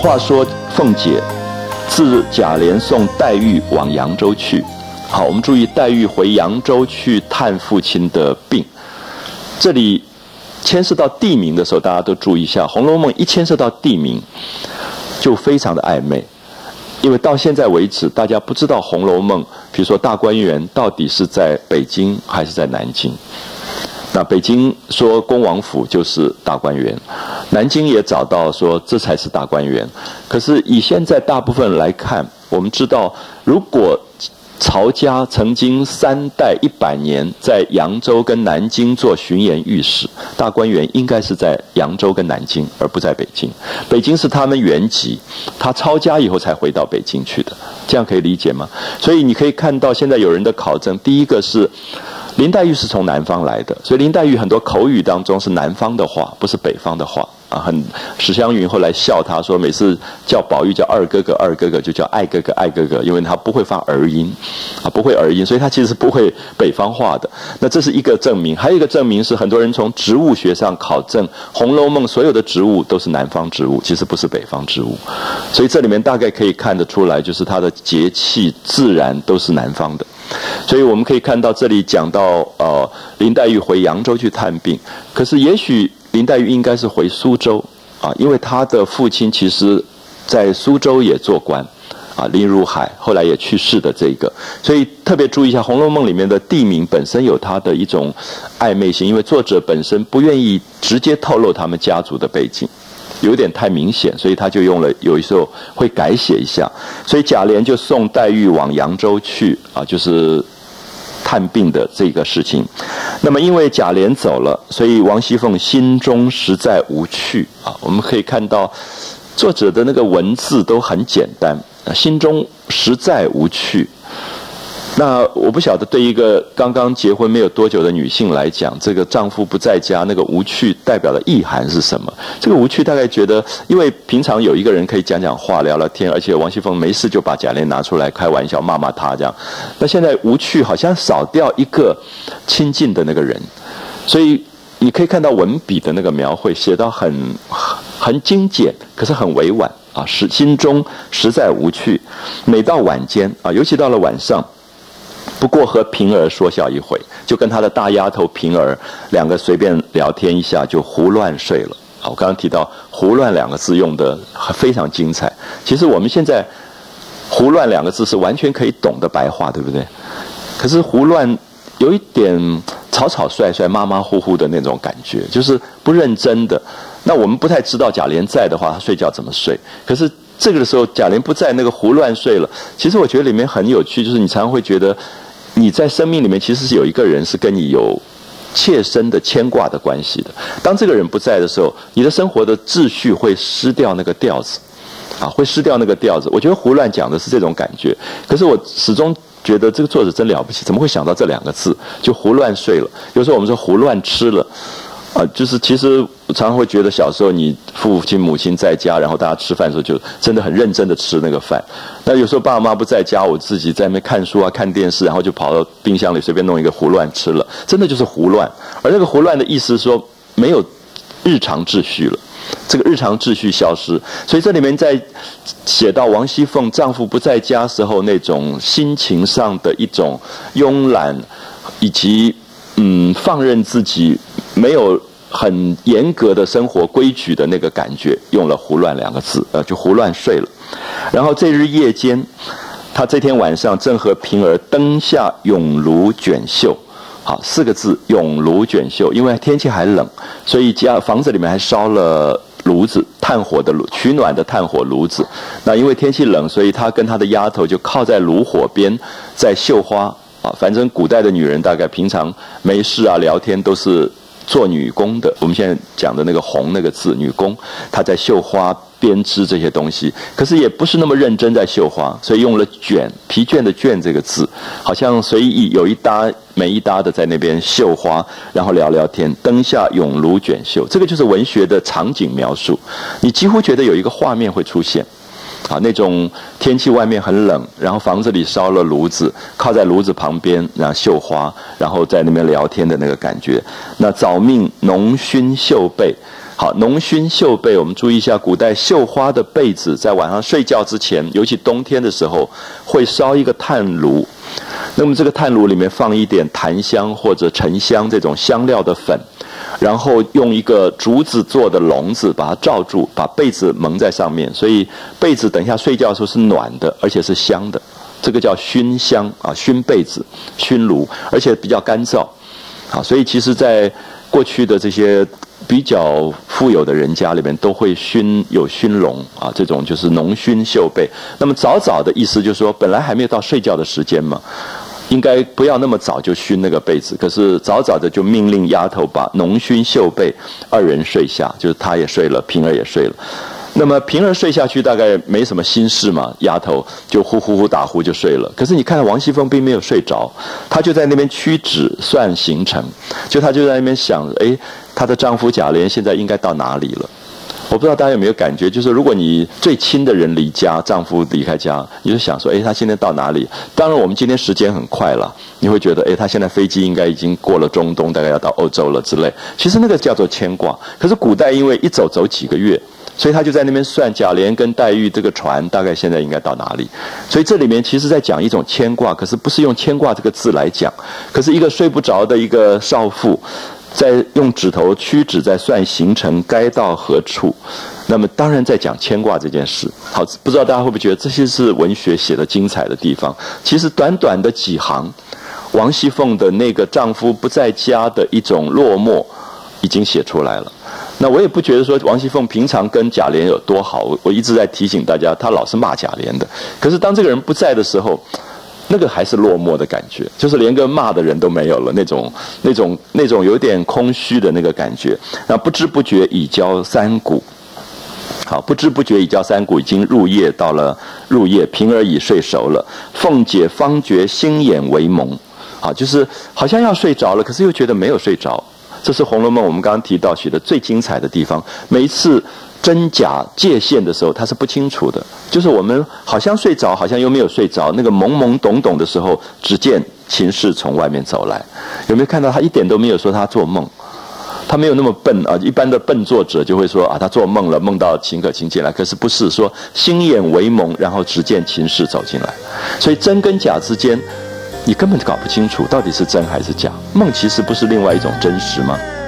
话说凤姐自贾琏送黛玉往扬州去。好，我们注意黛玉回扬州去探父亲的病，这里牵涉到地名的时候，大家都注意一下，《红楼梦》一牵涉到地名，就非常的暧昧。因为到现在为止，大家不知道《红楼梦》，比如说大观园到底是在北京还是在南京。那北京说恭王府就是大观园，南京也找到说这才是大观园。可是以现在大部分人来看，我们知道，如果曹家曾经3代100年在扬州跟南京做巡盐御史，大观园应该是在扬州跟南京，而不在北京。北京是他们原籍，他抄家以后才回到北京去的，这样可以理解吗？所以你可以看到现在有人的考证，第一个是林黛玉是从南方来的，所以林黛玉很多口语当中是南方的话，不是北方的话啊。史湘云后来笑他说，每次叫宝玉叫二哥哥，二哥哥就叫爱哥哥，爱哥哥，因为他不会发儿音啊，不会儿音，所以他其实是不会北方话的。那这是一个证明，还有一个证明是很多人从植物学上考证，《红楼梦》所有的植物都是南方植物，其实不是北方植物，所以这里面大概可以看得出来，就是它的节气自然都是南方的。所以我们可以看到这里讲到林黛玉回扬州去探病，可是也许林黛玉应该是回苏州啊，因为她的父亲其实在苏州也做官啊，林如海后来也去世的这个，所以特别注意一下《红楼梦》里面的地名本身有它的一种暧昧性，因为作者本身不愿意直接透露他们家族的背景，有点太明显，所以他就用了，有时候会改写一下。所以贾琏就送黛玉往扬州去啊，就是探病的这个事情。那么因为贾琏走了，所以王熙凤心中实在无趣啊。我们可以看到作者的那个文字都很简单，心中实在无趣。那我不晓得对一个刚刚结婚没有多久的女性来讲，这个丈夫不在家，那个无趣代表的意涵是什么？这个无趣大概觉得，因为平常有一个人可以讲讲话、聊聊天，而且王熙凤没事就把贾琏拿出来开玩笑、骂骂他这样。那现在无趣好像少掉一个亲近的那个人，所以你可以看到文笔的那个描绘写到很精简，可是很委婉啊，心中实在无趣。每到晚间啊，尤其到了晚上，不过和平儿说笑一回，就跟他的大丫头平儿两个随便聊天一下就胡乱睡了。我刚刚提到胡乱2个字用的非常精彩，其实我们现在胡乱2个字是完全可以懂的白话，对不对？可是胡乱有一点草草率率、马马虎虎的那种感觉，就是不认真的。那我们不太知道贾琏在的话，他睡觉怎么睡？可是这个的时候，贾琏不在，那个胡乱睡了。其实我觉得里面很有趣，就是你常常会觉得你在生命里面其实是有一个人是跟你有切身的牵挂的关系的。当这个人不在的时候，你的生活的秩序会失掉那个调子啊，会失掉那个调子。我觉得胡乱讲的是这种感觉，可是我始终觉得这个作者真了不起，怎么会想到这2个字就胡乱睡了？有时候我们说胡乱吃了就是其实我常常会觉得小时候你父亲母亲在家，然后大家吃饭的时候就真的很认真的吃那个饭。那有时候爸爸妈妈不在家，我自己在那边看书啊、看电视，然后就跑到冰箱里随便弄一个胡乱吃了，真的就是胡乱。而那个胡乱的意思是说没有日常秩序了，这个日常秩序消失。所以这里面在写到王熙凤丈夫不在家时候那种心情上的一种慵懒，以及放任自己没有很严格的生活规矩的那个感觉，用了胡乱2个字，就胡乱睡了。然后这日夜间，他这天晚上正和平儿灯下咏炉卷绣。好，4个字，咏炉卷绣。因为天气还冷，所以房子里面还烧了炉子，炭火的取暖的炭火炉子。那因为天气冷，所以他跟他的丫头就靠在炉火边，在绣花反正古代的女人大概平常没事啊聊天都是做女工的，我们现在讲的那个红那个字女工，她在绣花编织这些东西，可是也不是那么认真在绣花，所以用了卷，疲倦的倦这个字，好像随意有一搭没一搭的在那边绣花，然后聊聊天。灯下咏炉卷绣，这个就是文学的场景描述，你几乎觉得有一个画面会出现那种天气外面很冷，然后房子里烧了炉子，靠在炉子旁边，然后绣花，然后在那边聊天的那个感觉。那早命浓熏绣被， 好，浓熏绣被，我们注意一下，古代绣花的被子，在晚上睡觉之前，尤其冬天的时候，会烧一个炭炉。那么这个炭炉里面放一点檀香或者沉香这种香料的粉，然后用一个竹子做的笼子把它罩住，把被子蒙在上面，所以被子等一下睡觉的时候是暖的，而且是香的。这个叫熏香啊，熏被子、熏炉，而且比较干燥。好，所以其实在过去的这些比较富有的人家里面都会有熏笼啊，这种就是浓熏绣被。那么早早的意思就是说，本来还没有到睡觉的时间嘛，应该不要那么早就熏那个被子，可是早早的就命令丫头把浓熏绣被，二人睡下，就是她也睡了，平儿也睡了。那么平儿睡下去大概没什么心事嘛，丫头就呼呼呼打呼就睡了。可是你看王熙凤并没有睡着，她就在那边屈指算行程，她就在那边想，她的丈夫贾琏现在应该到哪里了？我不知道大家有没有感觉，就是如果你最亲的人离家，丈夫离开家，你就想说，他现在到哪里？当然我们今天时间很快了，你会觉得，他现在飞机应该已经过了中东，大概要到欧洲了之类。其实那个叫做牵挂。可是古代因为一走几个月，所以他就在那边算贾琏跟黛玉这个船大概现在应该到哪里。所以这里面其实在讲一种牵挂，可是不是用牵挂这个字来讲，可是一个睡不着的一个少妇，在用指头屈指在算行程该到何处，那么当然在讲牵挂这件事。好，不知道大家会不会觉得这些是文学写的精彩的地方？其实短短的几行，王熙凤的那个丈夫不在家的一种落寞已经写出来了。那我也不觉得说王熙凤平常跟贾琏有多好，我一直在提醒大家，她老是骂贾琏的。可是当这个人不在的时候，那个还是落寞的感觉，就是连个骂的人都没有了，那种有点空虚的那个感觉。那不知不觉已交三鼓，好，不知不觉已交三鼓，已经入夜，到了入夜，平儿已睡熟了。凤姐方觉星眼为蒙，好，就是好像要睡着了，可是又觉得没有睡着。这是《红楼梦》我们刚刚提到写的最精彩的地方。每一次真假界限的时候，它是不清楚的，就是我们好像睡着，好像又没有睡着，那个懵懵懂懂的时候，只见秦氏从外面走来。有没有看到他一点都没有说他做梦？他没有那么笨啊！一般的笨作者就会说他做梦了，梦到秦可卿进来。可是不是说星眼为蒙，然后只见秦氏走进来。所以真跟假之间，你根本搞不清楚到底是真还是假。梦其实不是另外一种真实吗？